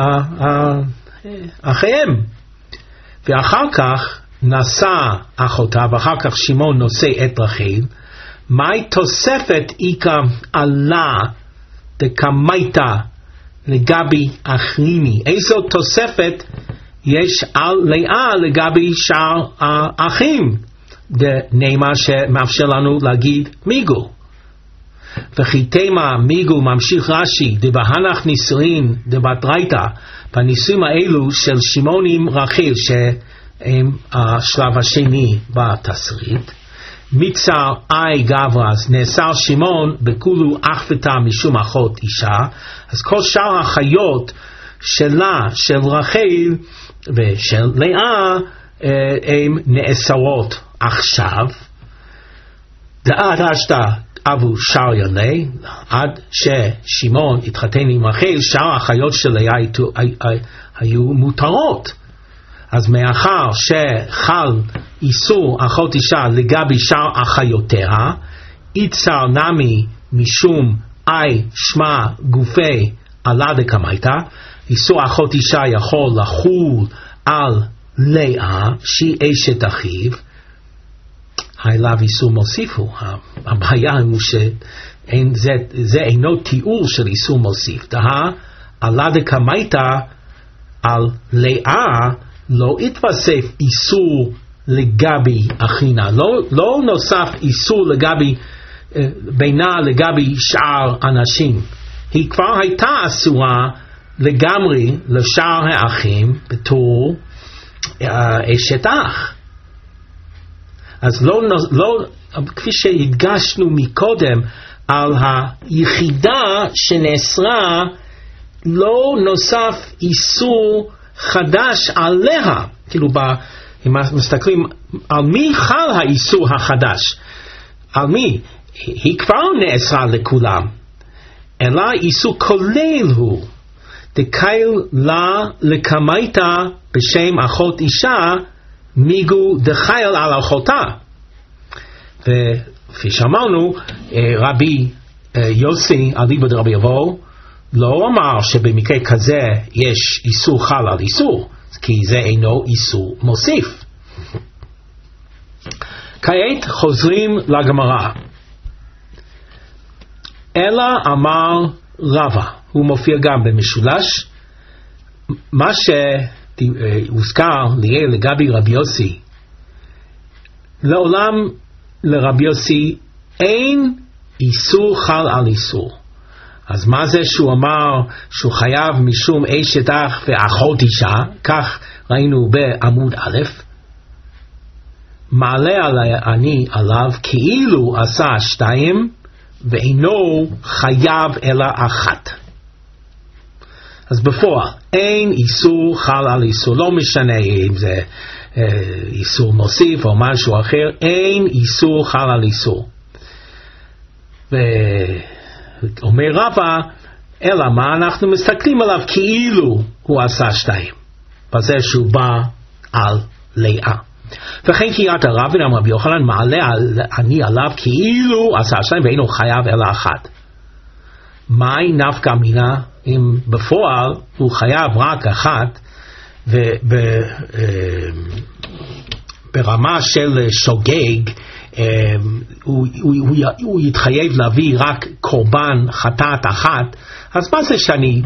אחיהם. ואחר כך נשא אחותה, ואחר כך שמעון נושא את רחל. מהי תוספת איכה עלה דקמייתא לגבי אחריני? איזו תוספת יש על לאה לגבי שאר האחים? דנאמר שמאפשר לנו להגיד מיגו. וכי תימה מיגו ממשיך רש"י דבהנך נישואין דבתרייתא, בנישואים האלו של שמעון עם רחל שהם השלב השני בתסריט, מצר אי גברס נאסר שמעון בכולו אח ותא משום אחות אישה, אז כל שאר החיות שלה, של רחל ושל לאה, הם נאסרות עכשיו. דעת אשתא אבו שר יוני, עד ששמעון התחתן עם רחל, שאר החיות של לאה היו מותרות. אז מאחר שחל איסור אחות אישה לגבי שאר אחיותיה, איצר נמי משום אי שמה גופי עלה דקמייתא, איסור אחות אישה יכול לחול על לאה שהיא אשת אחיו. הילה ואיסור מוסיפו. הבעיה הוא שזה אינו תיאור של איסור מוסיף. עלה דקמייתא על לאה לא התווסף איסור לגבי אחינה, לא נוסף איסור לגבי בינה לגבי שאר אנשים. היא כבר הייתה אסורה לגמרי לשאר האחים בתור אשת אח. אז לא, כפי שהדגשנו מקודם על היחידה שנאסרה, לא נוסף איסור חדש עליה. כאילו אם מסתכלים על מי חל האיסור החדש, על מי? היא כבר נאסרה לכולם, אלא איסור כולל הוא דקייל לה לקמייתא בשם אחות אישה מיגו דחייל על אחותה. וכפי שאמרנו, רבי יוסי אליבא דרבי אבו לא אמר שבמקרה כזה יש איסור חל על איסור, כי זה אינו איסור מוסיף. כעת חוזרים לגמרא. אלא אמר רבא, הוא מופיע גם במשולש, מה שהוזכר לגבי רבי יוסי, לעולם לרבי יוסי אין איסור חל על איסור. אז מה זה שהוא אמר שהוא חייב משום אשת אח ואחות אישה? כך ראינו בעמוד א', מעלה אני עליו כאילו עשה שתיים ואינו חייב אלא אחת. אז בפועל אין איסור חל על איסור, לא משנה אם זה איסור מוסיף או משהו אחר, אין איסור חל על איסור. ואומר רבא, אלא מה, אנחנו מסתכלים עליו כאילו הוא עשה שתיים, בזה שהוא בא על לאה. וכן קריאת הרב אמר רבי יוחנן, מעלה אני עליו כאילו עשה שתיים ואינו חייב אלא אחת. מהי נפקא מינה אם בפועל הוא חייב רק אחת, וברמה של שוגג הוא יתחייב להביא רק קורבן חטאת אחת, אז מה זה שאני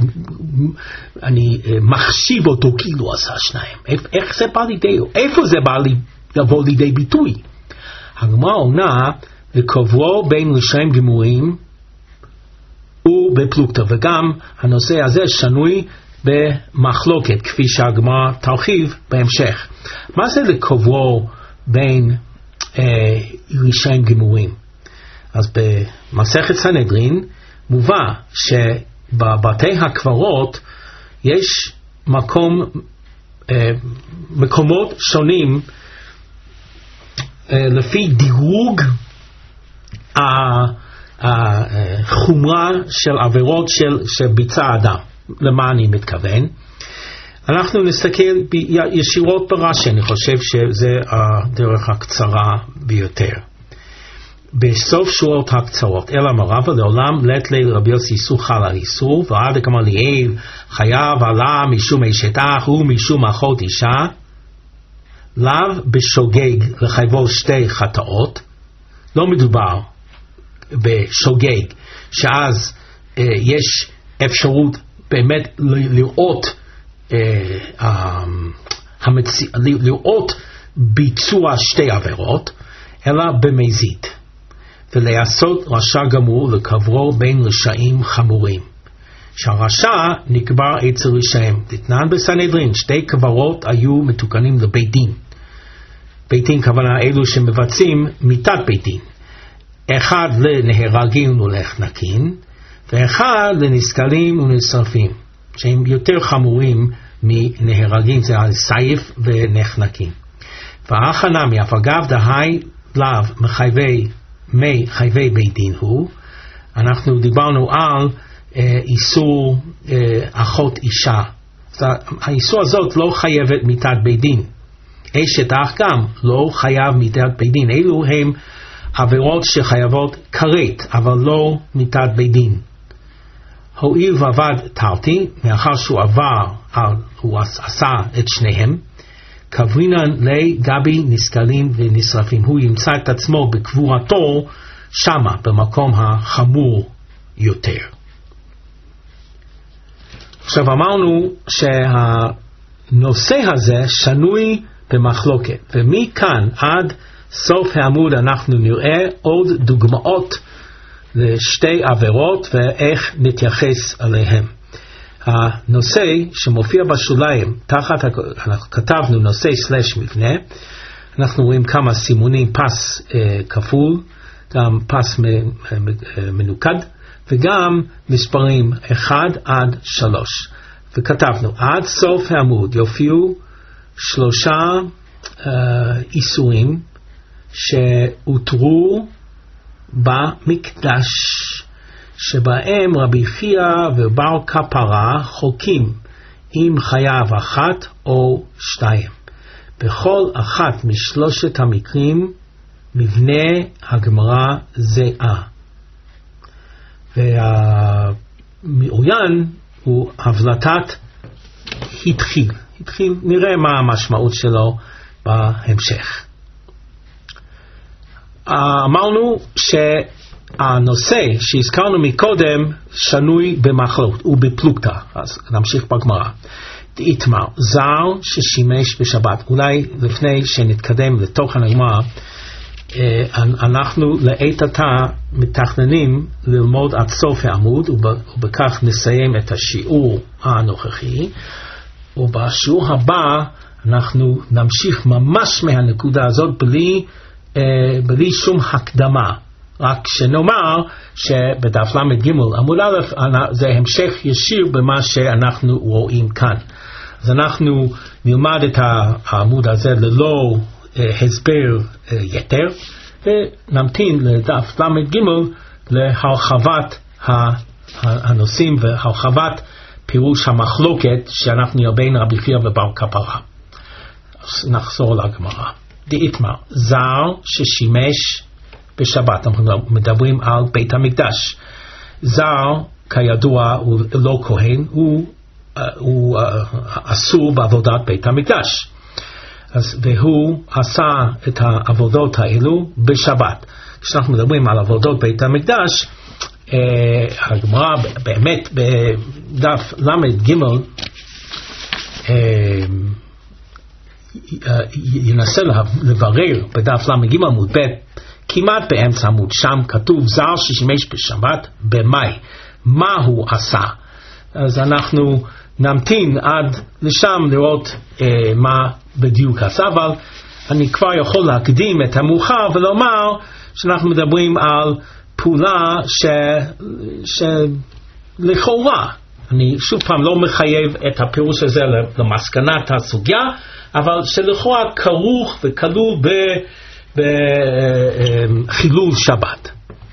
מחשיב אותו כאילו עשה שניים? איך זה בא לידי, איפה זה בא לבוא לידי ביטוי? הגמרא עונה, וקוברו בין רשעים גמורים ובפלוגתא, וגם הנושא הזה שנוי במחלוקת, כפי שהגמרא תרחיב בהמשך. מה זה לקוברו בין רשעים גמורים? אז במסכת סנהדרין מובא שבבתי הקברות יש מקומות שונים לפי דירוג החומרה של עבירות שביצע אדם. למה אני מתכוון? אנחנו נסתכל ישירות ברש"י, אני חושב שזה הדרך הקצרה ביותר. בסוף שורות הקצרות, אלא מרבה לעולם לית ליל רבי יוסי איסור חל על איסור, ועד כמה ליאל חייב עלה משום אשת אח ומשום אחות אישה, לאו בשוגג לחייבו שתי חטאות. לא מדובר בשוגג שאז יש אפשרות באמת לראות ביצוע שתי עבירות, אלא במזיד, ולעשות רשע גמור לקברו בין רשעים חמורים, שהרשע נקבר אצל רשעים. תתנן בסנהדרין, שתי קברות היו מתוקנים לבית דין. בית דין כוונה אלו שמבצעים מיתת בית דין, אחד לנהרגים ולנחנקים, ואחד לנסכלים ונשרפים, שהם יותר חמורים מנהרגים, זה על סייף ונחנקים. והאחנמי אף אגב דהי לאו מחייבי בית דין הוא, אנחנו דיברנו על איסור אחות אישה. האיסור הזאת לא חייבת מיתת בית דין. אשת אח גם לא חייב מיתת בית דין. אלו הם עבירות שחייבות כרת, אבל לא מיתת בית דין. הואיל ועבד תרתי, מאחר שהוא עבר, הוא עשה את שניהם, קברינן לגבי נסכלים ונשרפים. הוא ימצא את עצמו בקבורתו שמה, במקום החמור יותר. עכשיו אמרנו שהנושא הזה שנוי במחלוקת, ומכאן עד סוף העמוד אנחנו נראה עוד דוגמאות לשתי עבירות ואיך נתייחס אליהם. הנושא שמופיע בשוליים, אנחנו כתבנו נושא סלש מבנה, אנחנו רואים כמה סימונים, פס כפול, גם פס מנוקד, וגם מספרים 1 עד 3. וכתבנו, עד סוף העמוד יופיעו 3 איסורים שהותרו במקדש, שבהם רבי חייא ובר כפרה חוקים אם חייב 1 או 2. בכל אחת משלושת המקרים מבנה הגמרא זהה. והמעוין הוא הבלטת התחיל. נראה מה המשמעות שלו בהמשך. אמרנו שהנושא שהזכרנו מקודם שנוי במחלוקת ובפלוגתא. אז נמשיך בגמרא. דאיתמר, זר ששימש בשבת. אולי לפני שנתקדם לתוכן הגמרא, אנחנו לעת עתה מתכננים ללמוד עד סוף העמוד, ובכך נסיים את השיעור הנוכחי, ובשיעור הבא אנחנו נמשיך ממש מהנקודה הזאת בלי שום הקדמה, רק שנאמר שבדף למד ג' עמוד א' זה המשך ישיר במה שאנחנו רואים כאן. אז אנחנו נלמד את העמוד הזה ללא הסבר יתר, ונמתין לדף למד ג' להרחבת הנושאים והרחבת פירוש המחלוקת שאנחנו נראה בין רבי חייא ובר כפרה. אז נחזור לגמרא. דאיתמר, זר ששימש בשבת, אנחנו מדברים על בית המקדש. זר כידוע הוא לא כהן, הוא אסור בעבודת בית המקדש. והוא עשה את העבודות האלו בשבת. כשאנחנו מדברים על עבודות בית המקדש, הגמרא באמת בדף למד ג' ינסה לברר בדף למד ג' עמוד ב', כמעט באמצע עמוד, שם כתוב זר ששימש בשבת במאי. מה הוא עשה? אז אנחנו נמתין עד לשם לראות מה בדיוק עשה, אבל אני כבר יכול להקדים את המאוחר ולומר שאנחנו מדברים על פעולה שלכאורה, אני שוב פעם לא מחייב את הפירוש הזה למסקנת הסוגיה, אבל שלכאורה כרוך וכלול בחילול שבת.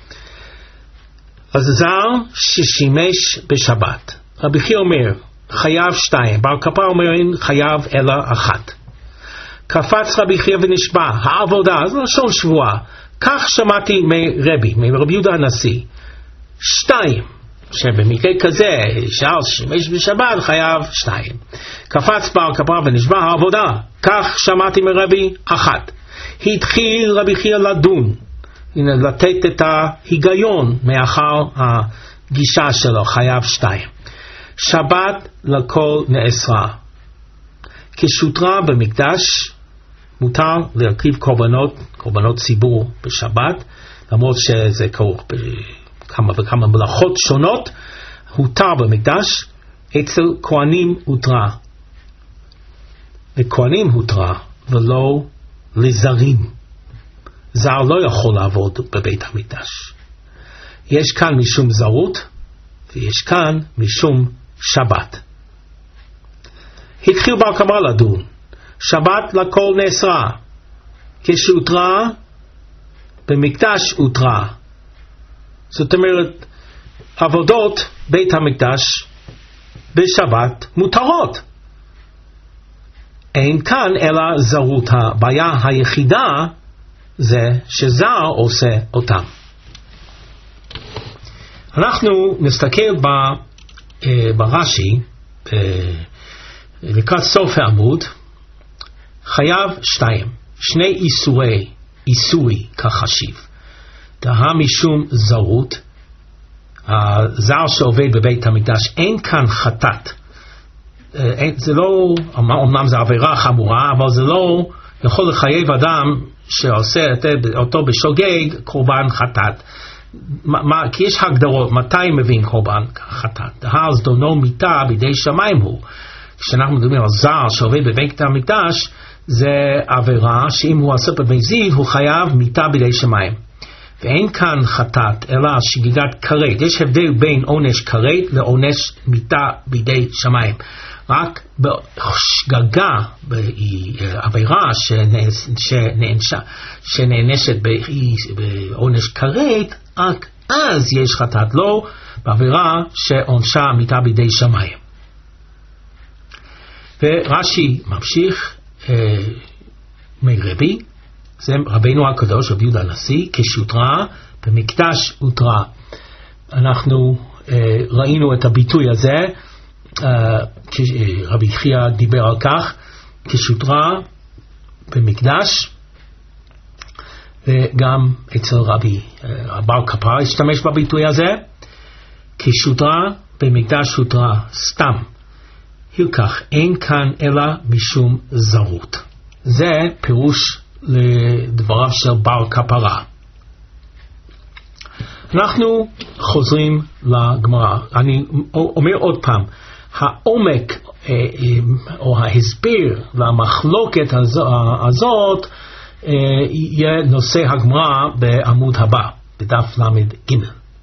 אז זר ששימש בשבת, רבי חייא אומר חייב 2, בר כפר אומר אין חייב אלא 1. קפץ רבי חייא ונשבע, העבודה, זה לשון שבועה, כך שמעתי מרבי יהודה הנשיא. 2, שבמקרה כזה שער שימש בשבת חייב 2. קפץ בר כפר ונשבע, העבודה, כך שמעתי מרבי 1. התחיל רבי חייא לדון, לתת את ההיגיון מאחר הגישה שלו, חייב 2. שבת לכל נאסרה. כשותרה במקדש מותר להקריב קורבנות ציבור בשבת, למרות שזה כרוך בכמה וכמה מלאכות שונות. הותר במקדש, אצל כהנים הותרה. לכהנים הותרה ולא לזרים. זר לא יכול לעבוד בבית המקדש. יש כאן משום זרות ויש כאן משום שבת. התחיל בר כפר לדון, שבת לכל נאסרה, כשהותרה במקדש הותרה. זאת אומרת, עבודות בית המקדש בשבת מותרות. אין כאן אלא זרות. הבעיה היחידה זה שזר עושה אותם. אנחנו נסתכל ברש"י לקראת סוף העמוד, חייב 2, שני איסורי כחשיב. דהה משום זרות, הזר שעובד בבית המקדש, אין כאן חטאת. זה לא, אמנם זה עבירה חמורה, אבל זה לא יכול לחייב אדם שעושה אותו בשוגג קורבן חטאת. כי יש הגדרות, מתי מבין קורבן חטאת? אז דונו מיתה בידי שמיים הוא. כשאנחנו מדברים על זר שעובד בבית המקדש, זה עבירה שאם הוא עושה במזיד, הוא חייב מיתה בידי שמיים. ואין כאן חטאת, אלא שגיגת כרת. יש הבדל בין עונש כרת לעונש מיתה בידי שמיים. רק בשגגה, בעבירה שנענשת בעונש כרת, רק אז יש חטאת, לא בעבירה שעונשה מיתה בידי שמיים. ורש"י ממשיך מרבי, זה רבינו הקדוש רבי יהודה הנשיא, כשהותרה במקדש הותרה. אנחנו ראינו את הביטוי הזה, רבי חייא דיבר על כך, כשהותרה במקדש, וגם אצל רבי בר כפר השתמש בביטוי הזה, כשהותרה במקדש הותרה סתם. הלקח, אין כאן אלא משום זרות. זה פירוש לדבריו של בר כפרה. אנחנו חוזרים לגמרא. אני אומר עוד פעם, העומק או ההסבר למחלוקת הזאת יהיה נושא הגמרא בעמוד הבא, בדף למד ג'.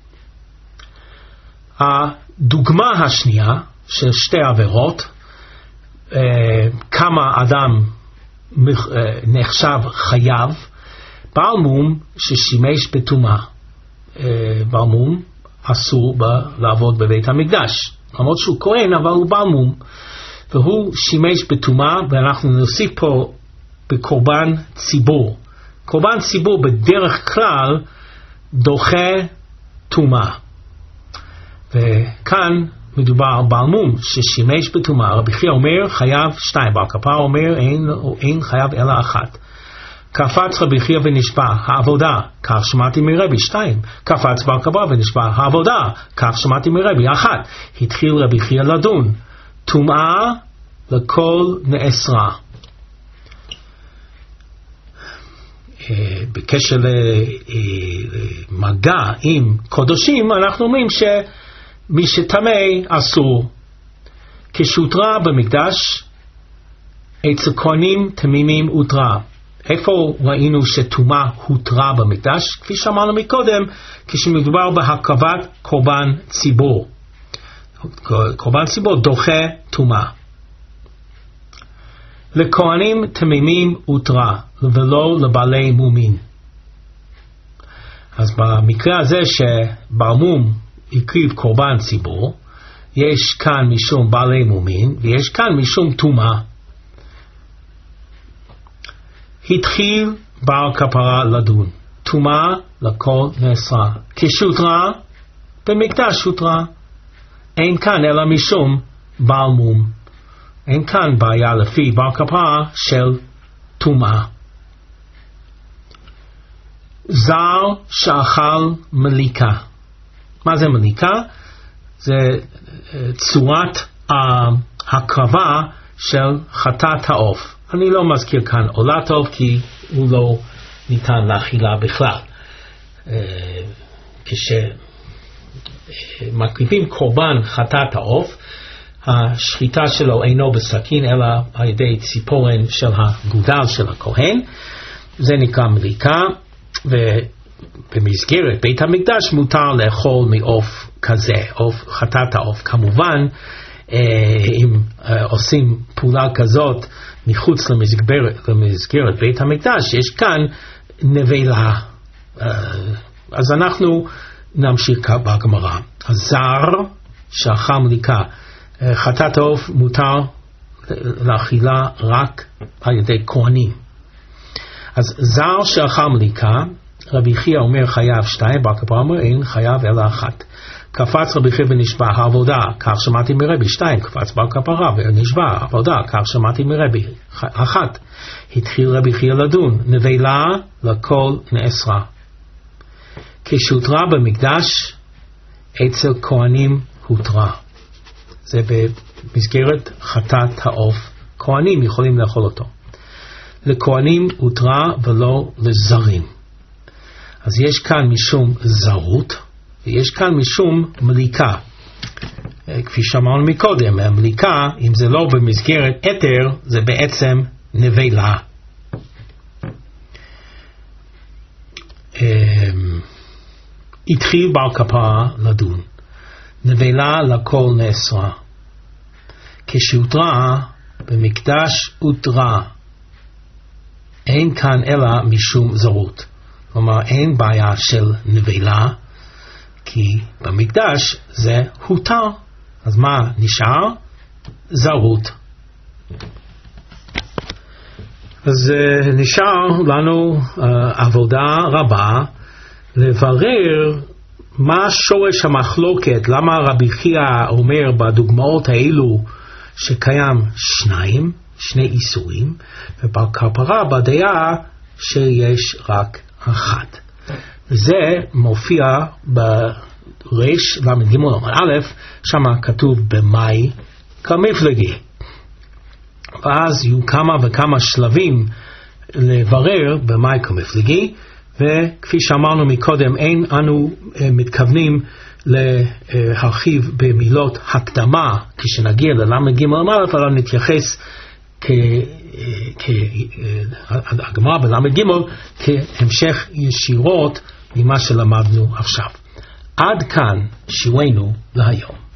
הדוגמה השנייה של שתי עבירות, כמה אדם נחשב חייב, בעל מום ששימש בטומאה. בעל מום אסור לעבוד בבית המקדש, למרות שהוא כהן אבל הוא בעל מום, והוא שימש בטומאה, ואנחנו נוסיף פה בקורבן ציבור. קורבן ציבור בדרך כלל דוחה טומאה, וכאן מדובר על בעל מום ששימש בטומאה, רבי חייא אומר חייב 2, בר כפרה אומר אין חייב אלא 1. קפץ רבי חייא ונשבע, העבודה, כך שמעתי מרבי. 2. קפץ בר כפרה ונשבע, העבודה, כך שמעתי מרבי. 1. התחיל רבי חייא לדון, טומאה לכל נאסרה. בקשר למגע עם קודשים, אנחנו אומרים שמי שטמא אסור. כשהותרה במקדש, אצל כהנים תמימים הותרה. איפה ראינו שטומאה הותרה במקדש? כפי שאמרנו מקודם, כשמדובר בהקרבת קורבן ציבור. קורבן ציבור דוחה טומאה. לכהנים תמימים הותרה, ולא לבעלי מומין. אז במקרה הזה שבעל מום הקריב קורבן ציבור, יש כאן משום בעלי מומין, ויש כאן משום טומאה. התחיל בר כפרה לדון, טומאה לכל נאסרה. כשהותרה, במקדש הותרה. אין כאן אלא משום בעל מום. אין כאן בעיה לפי בר כפרה של טומאה. זר שאכל מליקה. מה זה מליקה? זה צורת ההקרבה של חטאת העוף. אני לא מזכיר כאן עולה טוב כי הוא לא ניתן לאכילה בכלל. כשמקריבים קורבן חטאת העוף, השחיטה שלו אינו בסכין אלא על ידי ציפורן של הגודל של הכהן. זה נקרא מליקה, ובמסגרת בית המקדש מותר לאכול מעוף כזה, עוף חטאת העוף. כמובן אם עושים פעולה כזאת מחוץ למסגרת בית המקדש, יש כאן נבלה. אז אנחנו נמשיך בגמרא. הזר שאכל מליקה, חטאת העוף מותר לאכילה רק על ידי כהנים. אז זר שאכל מליקה, רבי חייא אומר חייב 2, בר כפרה אומר אין חייב אלא 1. קפץ רבי חייא ונשבע, העבודה, כך שמעתי מרבי. 2. קפץ בר כפרה ונשבע, העבודה, כך שמעתי מרבי. 1. התחיל רבי חייא לדון, נבלה לכל נאסרה. כשהותרה במקדש, אצל כהנים הותרה. זה במסגרת חטאת העוף. כהנים יכולים לאכול אותו. לכהנים הותרה ולא לזרים. אז יש כאן משום זרות, ויש כאן משום מליקה. כפי שאמרנו מקודם, המליקה, אם זה לא במסגרת אתר, זה בעצם נבלה. התחיל בר כפרה לדון, נבלה לכל נאסרה. כשהותרה במקדש הותרה, אין כאן אלא משום זרות. כלומר, אין בעיה של נבלה, כי במקדש זה הותר. אז מה נשאר? זרות. אז נשאר לנו עבודה רבה לברר מה שורש המחלוקת, למה רבי חייא אומר בדוגמאות האלו שקיים 2 איסורים, ובר כפרה בדעה שיש רק 1. זה מופיע ברש למד ג' א', שם כתוב במאי כמפלגי. ואז יהיו כמה וכמה שלבים לברר במאי כמפלגי, וכפי שאמרנו מקודם, אין אנו מתכוונים להרחיב במילות הקדמה כשנגיע ללמד ג' א', אבל נתייחס הגמרא בלמד ג' כהמשך ישירות ממה שלמדנו עכשיו. עד כאן שיעורנו להיום.